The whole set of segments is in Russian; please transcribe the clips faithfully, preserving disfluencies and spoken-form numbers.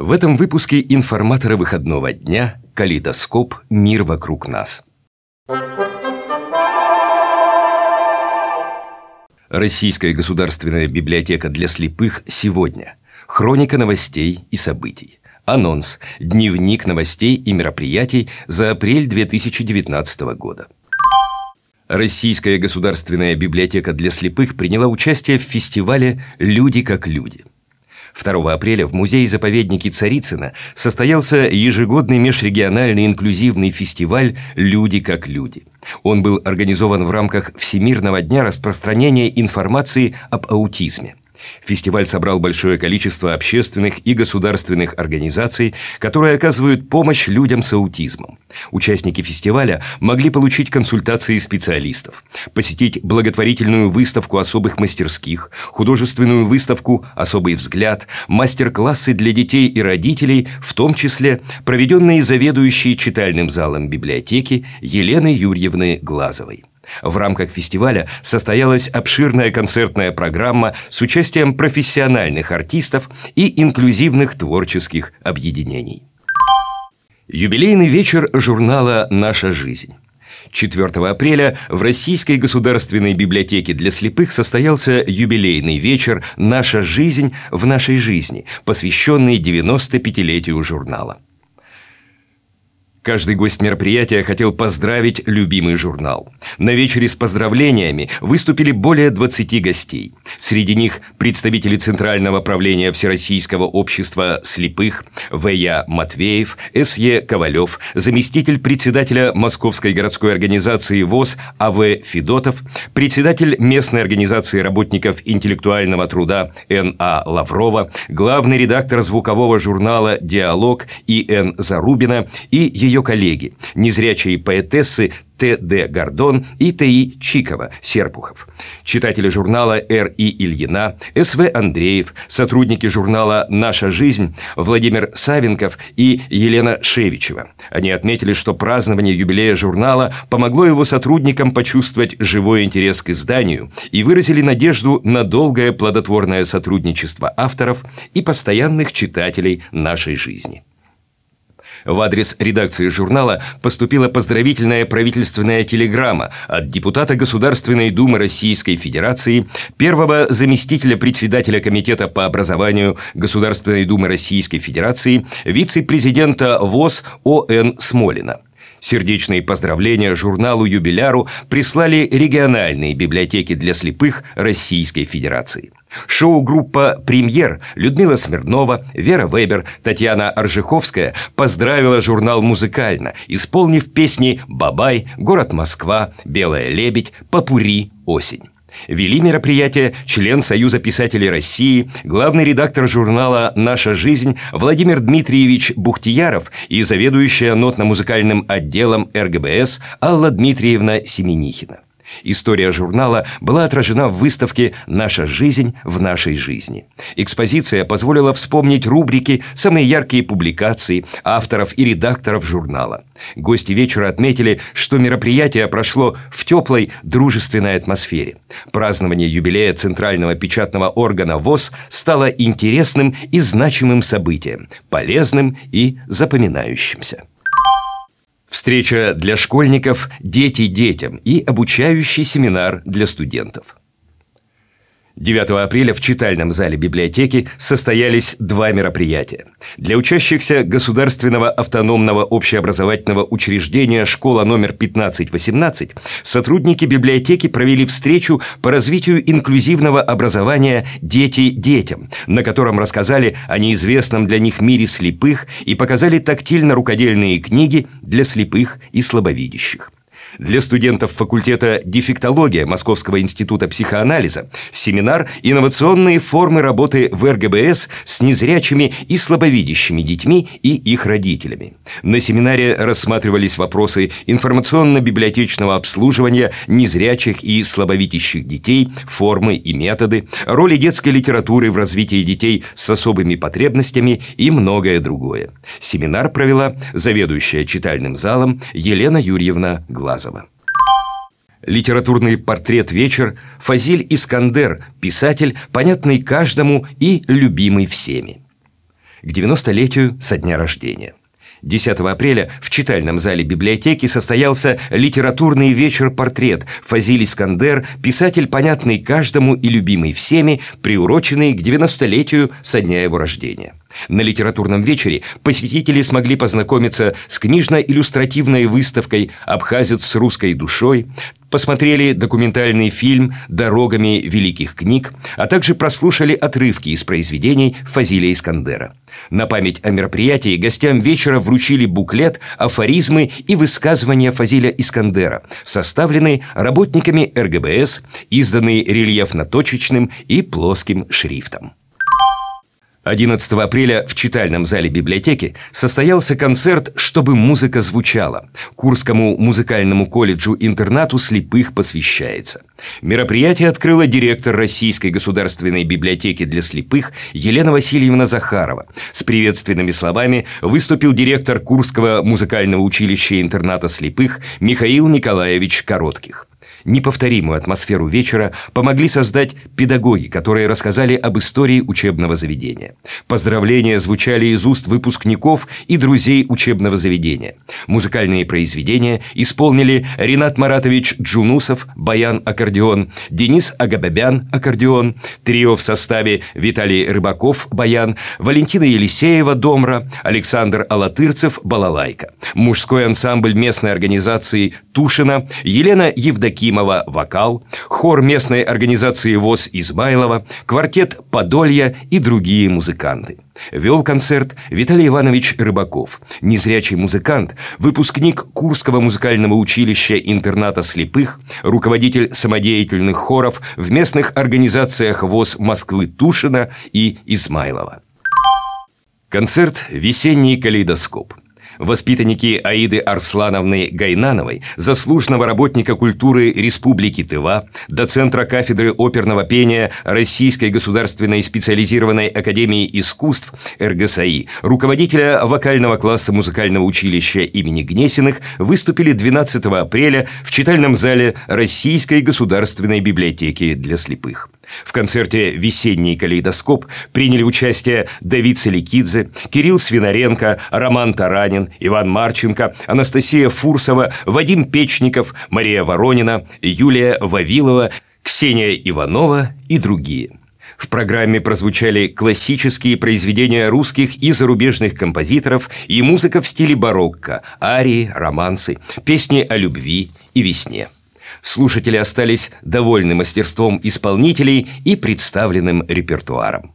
В этом выпуске информатора выходного дня «Калейдоскоп. Мир вокруг нас». Российская государственная библиотека для слепых сегодня. Хроника новостей и событий. Анонс. Дневник новостей и мероприятий за апрель две тысячи девятнадцатого года. Российская государственная библиотека для слепых приняла участие в фестивале «Люди как люди». второго апреля в музее-заповеднике Царицына состоялся ежегодный межрегиональный инклюзивный фестиваль «Люди как люди». Он был организован в рамках Всемирного дня распространения информации об аутизме. Фестиваль собрал большое количество общественных и государственных организаций, которые оказывают помощь людям с аутизмом. Участники фестиваля могли получить консультации специалистов, посетить благотворительную выставку особых мастерских, художественную выставку «Особый взгляд», мастер-классы для детей и родителей, в том числе проведенные заведующей читальным залом библиотеки Еленой Юрьевны Глазовой. В рамках фестиваля состоялась обширная концертная программа с участием профессиональных артистов и инклюзивных творческих объединений. Юбилейный вечер журнала «Наша жизнь». четвёртого апреля в Российской государственной библиотеке для слепых состоялся юбилейный вечер «Наша жизнь в нашей жизни», посвященный девяностопятилетию журнала. Каждый гость мероприятия хотел поздравить любимый журнал. На вечере с поздравлениями выступили более двадцати гостей. Среди них представители Центрального правления Всероссийского общества слепых В Я Матвеев, С Е Ковалев, заместитель председателя Московской городской организации ВОС А В Федотов, председатель местной организации работников интеллектуального труда Н А Лаврова, главный редактор звукового журнала «Диалог» И Н Зарубина и ее коллеги, незрячие поэтессы Т Д Гордон и Т И Чикова, Серпухов, читатели журнала Р И Ильина, С В Андреев, сотрудники журнала «Наша жизнь» Владимир Савенков и Елена Шевичева. Они отметили, что празднование юбилея журнала помогло его сотрудникам почувствовать живой интерес к изданию и выразили надежду на долгое плодотворное сотрудничество авторов и постоянных читателей «Нашей жизни». В адрес редакции журнала поступила поздравительная правительственная телеграмма от депутата Государственной Думы Российской Федерации, первого заместителя председателя Комитета по образованию Государственной Думы Российской Федерации, вице-президента ВОС О Н Смолина. Сердечные поздравления журналу-юбиляру прислали региональные библиотеки для слепых Российской Федерации. Шоу-группа «Премьер» Людмила Смирнова, Вера Вебер, Татьяна Аржиховская поздравила журнал музыкально, исполнив песни «Бабай», «Город Москва», «Белая лебедь», «Попурри», «Осень». Вели мероприятие член Союза писателей России, главный редактор журнала «Наша жизнь» Владимир Дмитриевич Бухтияров и заведующая нотно-музыкальным отделом Р Г Б С Алла Дмитриевна Семенихина. История журнала была отражена в выставке «Наша жизнь в нашей жизни». Экспозиция позволила вспомнить рубрики, самые яркие публикации авторов и редакторов журнала. Гости вечера отметили, что мероприятие прошло в теплой, дружественной атмосфере. Празднование юбилея Центрального печатного органа ВОС стало интересным и значимым событием, полезным и запоминающимся. Встреча для школьников «Дети детям» и обучающий семинар для студентов. девятого апреля в читальном зале библиотеки состоялись два мероприятия. Для учащихся Государственного автономного общеобразовательного учреждения «Школа номер пятнадцать восемнадцать» сотрудники библиотеки провели встречу по развитию инклюзивного образования «Дети детям», на котором рассказали о неизвестном для них мире слепых и показали тактильно-рукодельные книги для слепых и слабовидящих. Для студентов факультета дефектология Московского института психоанализа семинар «Инновационные формы работы в Р Г Б С с незрячими и слабовидящими детьми и их родителями». На семинаре рассматривались вопросы информационно-библиотечного обслуживания незрячих и слабовидящих детей, формы и методы, роли детской литературы в развитии детей с особыми потребностями и многое другое. Семинар провела заведующая читальным залом Елена Юрьевна Глазова. Литературный портрет-вечер Фазиль Искандер, писатель, понятный каждому и любимый всеми. к девяностолетию со дня рождения. десятого апреля в читальном зале библиотеки состоялся литературный вечер-портрет Фазиль Искандер, писатель, понятный каждому и любимый всеми, приуроченный к девяностолетию со дня его рождения. На литературном вечере посетители смогли познакомиться с книжно-иллюстративной выставкой «Абхазец с русской душой», посмотрели документальный фильм «Дорогами великих книг», а также прослушали отрывки из произведений Фазиля Искандера. На память о мероприятии гостям вечера вручили буклет, афоризмы и высказывания Фазиля Искандера, составленные работниками эр гэ бэ эс, изданные рельефно-точечным и плоским шрифтом. одиннадцатого апреля в читальном зале библиотеки состоялся концерт «Чтобы музыка звучала». Курскому музыкальному колледжу-интернату слепых посвящается. Мероприятие открыла директор Российской государственной библиотеки для слепых Елена Васильевна Захарова. С приветственными словами выступил директор Курского музыкального училища-интерната слепых Михаил Николаевич Коротких. Неповторимую атмосферу вечера помогли создать педагоги, которые рассказали об истории учебного заведения. Поздравления звучали из уст выпускников и друзей учебного заведения. Музыкальные произведения исполнили Ринат Маратович Джунусов, баян-аккордеон, Денис Агабабян, аккордеон, трио в составе Виталий Рыбаков, баян, Валентина Елисеева, домра, Александр Алатырцев, балалайка, мужской ансамбль местной организации Тушина, Елена Евдокимова, вокал, хор местной организации ВОС Измайлова, квартет Подолья и другие музыканты. Вел концерт Виталий Иванович Рыбаков, незрячий музыкант, выпускник Курского музыкального училища-интерната слепых, руководитель самодеятельных хоров в местных организациях ВОС Москвы Тушина и Измайлова. Концерт «Весенний калейдоскоп». Воспитанники Аиды Арслановны Гайнановой, заслуженного работника культуры Республики Тыва, доцентра кафедры оперного пения Российской государственной специализированной академии искусств эр гэ эс а и, руководителя вокального класса музыкального училища имени Гнесиных, выступили двенадцатого апреля в читальном зале Российской государственной библиотеки для слепых. В концерте «Весенний калейдоскоп» приняли участие Давид Саликидзе, Кирилл Свинаренко, Роман Таранин, Иван Марченко, Анастасия Фурсова, Вадим Печников, Мария Воронина, Юлия Вавилова, Ксения Иванова и другие. В программе прозвучали классические произведения русских и зарубежных композиторов и музыка в стиле барокко, арии, романсы, песни о любви и весне. Слушатели остались довольны мастерством исполнителей и представленным репертуаром.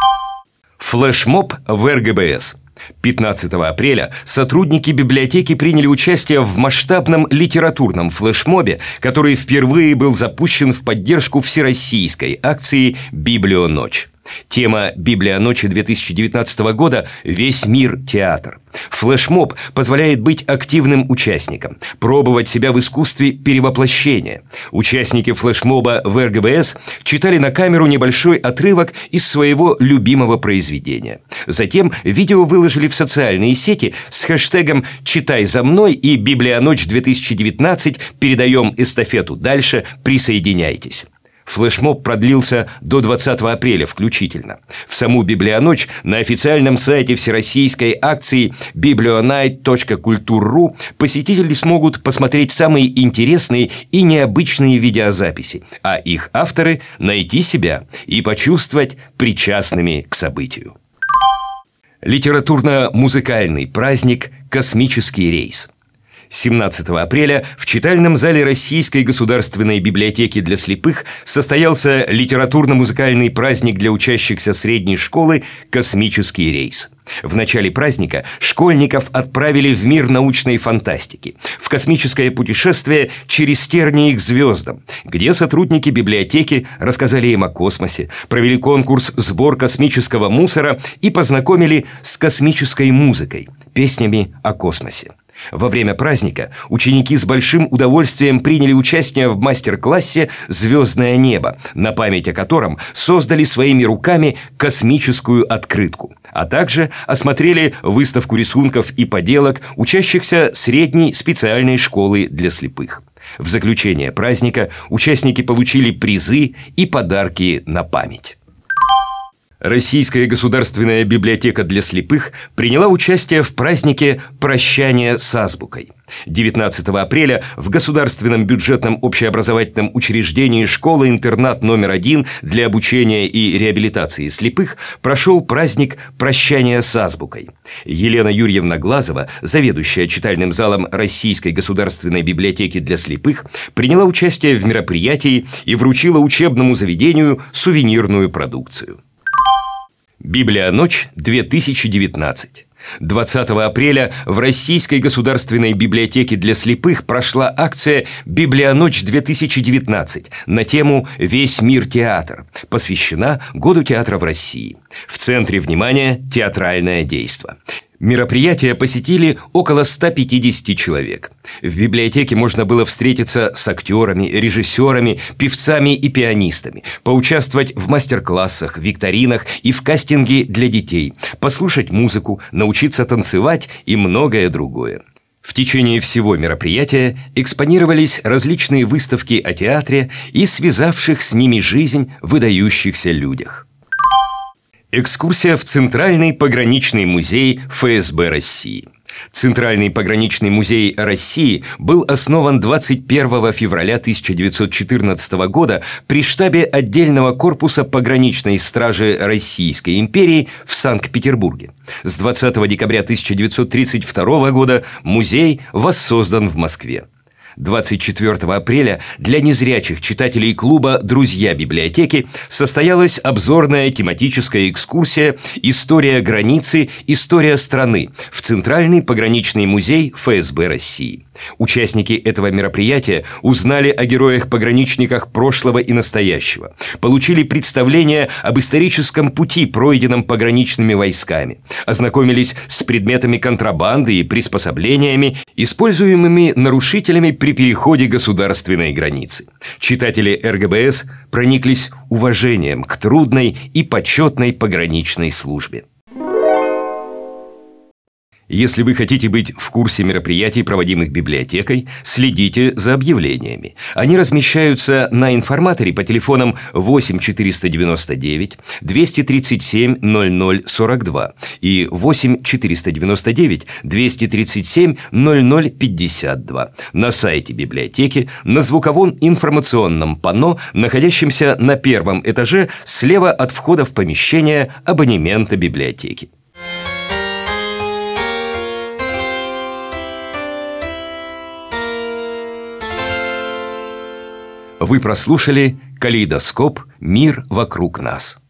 Флешмоб в эр гэ бэ эс. пятнадцатого апреля сотрудники библиотеки приняли участие в масштабном литературном флешмобе, который впервые был запущен в поддержку всероссийской акции «Библионочь». Тема «Библионочи» две тысячи девятнадцатого года «Весь мир – театр». Флешмоб позволяет быть активным участником, пробовать себя в искусстве перевоплощения. Участники флешмоба в эр гэ бэ эс читали на камеру небольшой отрывок из своего любимого произведения. Затем видео выложили в социальные сети с хэштегом «Читай за мной» и «Библионочь две тысячи девятнадцать. Передаем эстафету дальше. Присоединяйтесь». Флешмоб продлился до двадцатого апреля включительно. В саму Библионочь на официальном сайте всероссийской акции библионайт точка культур точка ру посетители смогут посмотреть самые интересные и необычные видеозаписи, а их авторы найти себя и почувствовать причастными к событию. Литературно-музыкальный праздник «Космический рейс». семнадцатого апреля в читальном зале Российской государственной библиотеки для слепых состоялся литературно-музыкальный праздник для учащихся средней школы «Космический рейс». В начале праздника школьников отправили в мир научной фантастики, в космическое путешествие через тернии к звездам, где сотрудники библиотеки рассказали им о космосе, провели конкурс «Сбор космического мусора» и познакомили с космической музыкой, песнями о космосе. Во время праздника ученики с большим удовольствием приняли участие в мастер-классе «Звездное небо», на память о котором создали своими руками космическую открытку, а также осмотрели выставку рисунков и поделок учащихся средней специальной школы для слепых. В заключение праздника участники получили призы и подарки на память. Российская государственная библиотека для слепых приняла участие в празднике «Прощание с азбукой». девятнадцатого апреля в Государственном бюджетном общеобразовательном учреждении «Школа-интернат номер один» для обучения и реабилитации слепых прошел праздник «Прощание с азбукой». Елена Юрьевна Глазова, заведующая читальным залом Российской государственной библиотеки для слепых, приняла участие в мероприятии и вручила учебному заведению сувенирную продукцию. Библионочь-две тысячи девятнадцать. двадцатого апреля в Российской государственной библиотеке для слепых прошла акция «Библионочь-две тысячи девятнадцать» на тему «Весь мир театр», посвящена Году театра в России. В центре внимания театральное действо. Мероприятие посетили около ста пятидесяти человек. В библиотеке можно было встретиться с актерами, режиссерами, певцами и пианистами, поучаствовать в мастер-классах, викторинах и в кастинге для детей, послушать музыку, научиться танцевать и многое другое. В течение всего мероприятия экспонировались различные выставки о театре и связавших с ними жизнь выдающихся людях. Экскурсия в Центральный пограничный музей эф эс бэ России. Центральный пограничный музей России был основан двадцать первого февраля тысяча девятьсот четырнадцатого года при штабе отдельного корпуса пограничной стражи Российской империи в Санкт-Петербурге. С двадцатого декабря тысяча девятьсот тридцать второго года музей воссоздан в Москве. двадцать четвёртого апреля для незрячих читателей клуба «Друзья библиотеки» состоялась обзорная тематическая экскурсия «История границы. История страны» в Центральный пограничный музей эф эс бэ России. Участники этого мероприятия узнали о героях-пограничниках прошлого и настоящего, получили представление об историческом пути, пройденном пограничными войсками, ознакомились с предметами контрабанды и приспособлениями, используемыми нарушителями при переходе государственной границы. Читатели эр гэ бэ эс прониклись уважением к трудной и почетной пограничной службе. Если вы хотите быть в курсе мероприятий, проводимых библиотекой, следите за объявлениями. Они размещаются на информаторе по телефонам восемь четыреста девяносто девять двести тридцать семь ноль ноль сорок два и восемь четыреста девяносто девять двести тридцать семь ноль ноль пятьдесят два, на сайте библиотеки, на звуковом информационном панно, находящемся на первом этаже слева от входа в помещение абонемента библиотеки. Вы прослушали «Калейдоскоп. Мир вокруг нас».